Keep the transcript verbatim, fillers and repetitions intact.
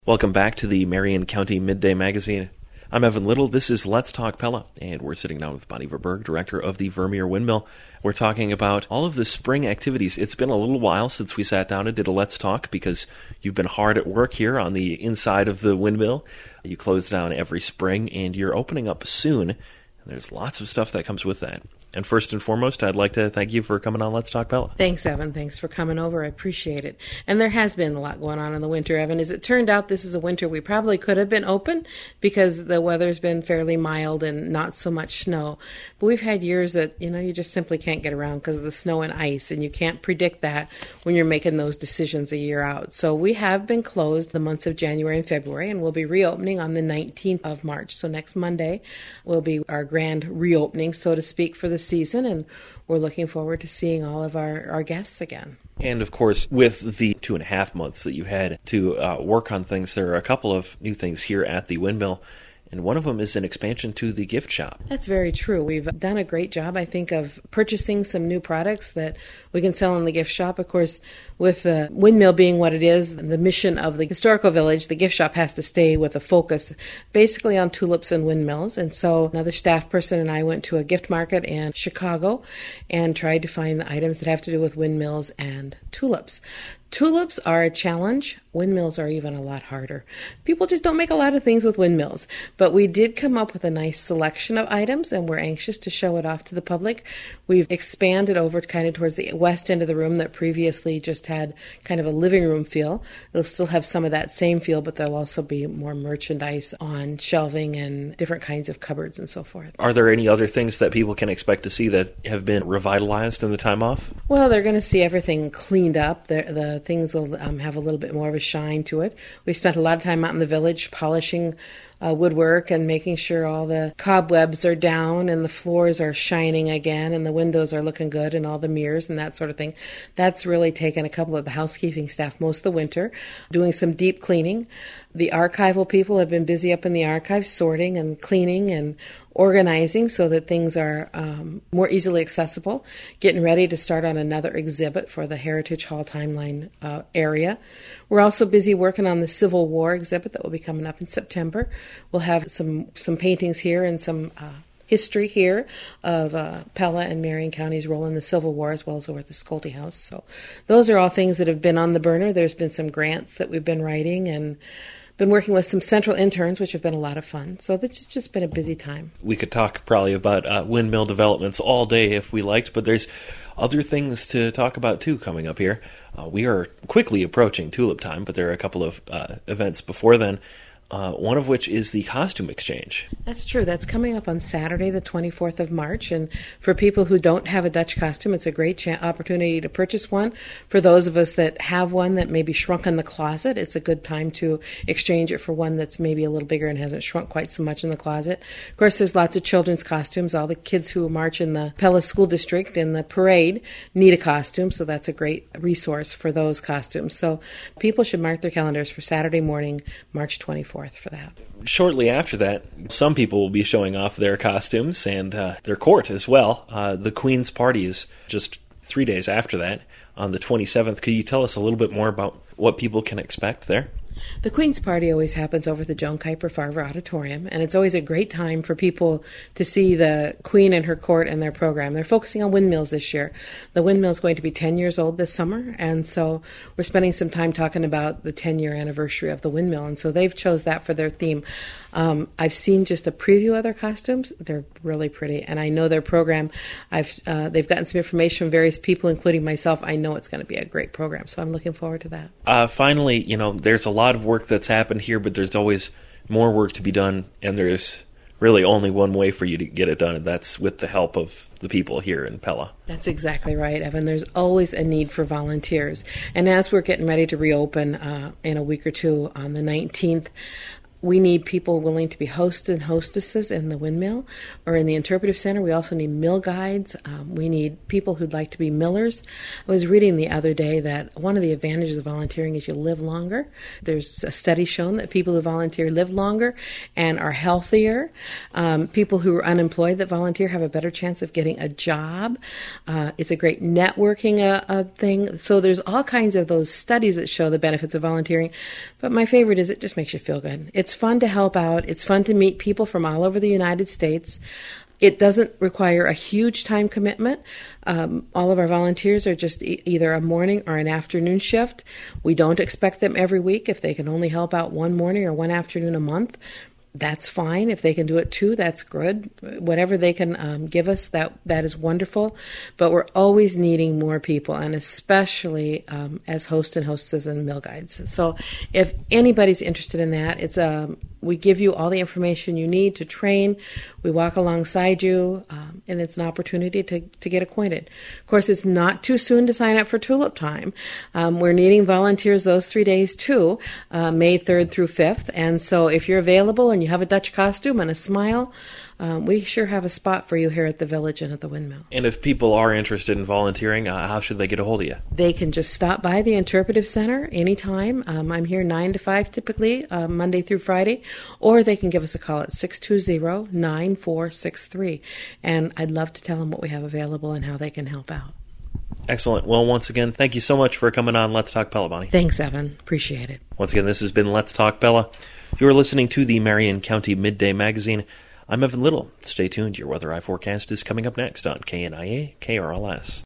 Welcome back to the Marion County Midday Magazine. I'm Evan Little. This is Let's Talk Pella, and we're sitting down with Bonnie Verberg, director of the Vermeer Windmill. We're talking about all of the spring activities. It's been a little while since we sat down and did a Let's Talk because you've been hard at work here on the inside of the windmill. You close down every spring, and you're opening up soon. There's lots of stuff that comes with that. And first and foremost, I'd like to thank you for coming on Let's Talk Pella. Thanks, Evan. Thanks for coming over. I appreciate it. And there has been a lot going on in the winter, Evan. As it turned out, this is a winter we probably could have been open because the weather's been fairly mild and not so much snow. But we've had years that, you know, you just simply can't get around because of the snow and ice, and you can't predict that when you're making those decisions a year out. So we have been closed the months of January and February, and we'll be reopening on the nineteenth of March. So next Monday will be our grand reopening, so to speak, for the season, and we're looking forward to seeing all of our, our guests again. And, of course, with the two and a half months that you had to uh, work on things, there are a couple of new things here at the windmill, and one of them is an expansion to the gift shop. That's very true. We've done a great job, I think, of purchasing some new products that we can sell in the gift shop. Of course, with the windmill being what it is, the mission of the historical village, the gift shop has to stay with a focus basically on tulips and windmills. And so another staff person and I went to a gift market in Chicago and tried to find the items that have to do with windmills and tulips. Tulips are a challenge. Windmills are even a lot harder. People just don't make a lot of things with windmills. But we did come up with a nice selection of items, and we're anxious to show it off to the public. We've expanded over kind of towards the west end of the room that previously just had kind of a living room feel. It'll still have some of that same feel, but there'll also be more merchandise on shelving and different kinds of cupboards and so forth. Are there any other things that people can expect to see that have been revitalized in the time off? Well, they're going to see everything cleaned up. The, the things will um, have a little bit more of a shine to it. We spent a lot of time out in the village polishing uh, woodwork and making sure all the cobwebs are down and the floors are shining again and the windows are looking good and all the mirrors and that sort of thing. That's really taken a couple of the housekeeping staff most of the winter, doing some deep cleaning. The archival people have been busy up in the archives sorting and cleaning and organizing so that things are um, more easily accessible, getting ready to start on another exhibit for the Heritage Hall Timeline uh, area. We're also busy working on the Civil War exhibit that will be coming up in September. We'll have some, some paintings here and some uh, history here of uh, Pella and Marion County's role in the Civil War, as well as over at the Schulte House. So those are all things that have been on the burner. There's been some grants that we've been writing and been working with some central interns, which have been a lot of fun. So it's just been a busy time. We could talk probably about uh, windmill developments all day if we liked, but there's other things to talk about too coming up here. Uh, we are quickly approaching tulip time, but there are a couple of uh, events before then. Uh, one of which is the costume exchange. That's true. That's coming up on Saturday, the twenty-fourth of March. And for people who don't have a Dutch costume, it's a great cha- opportunity to purchase one. For those of us that have one that maybe shrunk in the closet, it's a good time to exchange it for one that's maybe a little bigger and hasn't shrunk quite so much in the closet. Of course, there's lots of children's costumes. All the kids who march in the Pella School District in the parade need a costume, so that's a great resource for those costumes. So people should mark their calendars for Saturday morning, March twenty-fourth. For that. Shortly after that, some people will be showing off their costumes and uh, their court as well. Uh, the Queen's Party is just three days after that, on the twenty-seventh. Could you tell us a little bit more about what people can expect there? The Queen's Party always happens over at the Joan Kuiper Farver Auditorium, and it's always a great time for people to see the Queen and her court and their program. They're focusing on windmills this year. The windmill is going to be ten years old this summer, and so we're spending some time talking about the ten-year anniversary of the windmill, and so they've chose that for their theme. Um, I've seen just a preview of their costumes. They're really pretty, and I know their program. I've uh, they've gotten some information from various people, including myself. I know it's going to be a great program, so I'm looking forward to that. Uh, finally, you know, there's a lot of work that's happened here, but there's always more work to be done, and there's really only one way for you to get it done, and that's with the help of the people here in Pella. That's exactly right, Evan. There's always a need for volunteers. And as we're getting ready to reopen uh, in a week or two on the nineteenth, we need people willing to be hosts and hostesses in the windmill or in the interpretive center. We also need mill guides. Um, we need people who'd like to be millers. I was reading the other day that one of the advantages of volunteering is you live longer. There's a study shown that people who volunteer live longer and are healthier. Um, people who are unemployed that volunteer have a better chance of getting a job. Uh, it's a great networking uh, uh, thing. So there's all kinds of those studies that show the benefits of volunteering. But my favorite is it just makes you feel good. It's fun to help out. It's fun to meet people from all over the United States. It doesn't require a huge time commitment. Um, all of our volunteers are just e- either a morning or an afternoon shift. We don't expect them every week. If they can only help out one morning or one afternoon a month, that's fine. If they can do it too, that's good. Whatever they can um, give us, that that is wonderful. But we're always needing more people, and especially um, as hosts and hostesses and mill guides. So if anybody's interested in that, it's um, we give you all the information you need to train. We walk alongside you, um, and it's an opportunity to, to get acquainted. Of course, it's not too soon to sign up for Tulip Time. Um, we're needing volunteers those three days too, uh, May third through fifth. And so if you're available and you have a Dutch costume and a smile, um, we sure have a spot for you here at the Village and at the Windmill. And if people are interested in volunteering, uh, how should they get a hold of you? They can just stop by the Interpretive Center anytime. Um, I'm here nine to five typically, uh, Monday through Friday, or they can give us a call at six two zero, nine four six three. And I'd love to tell them what we have available and how they can help out. Excellent. Well, once again, thank you so much for coming on Let's Talk Pella, Bonnie. Thanks, Evan. Appreciate it. Once again, this has been Let's Talk Pella. You are listening to the Marion County Midday Magazine. I'm Evan Little. Stay tuned. Your Weather Eye forecast is coming up next on K N I A K R L S.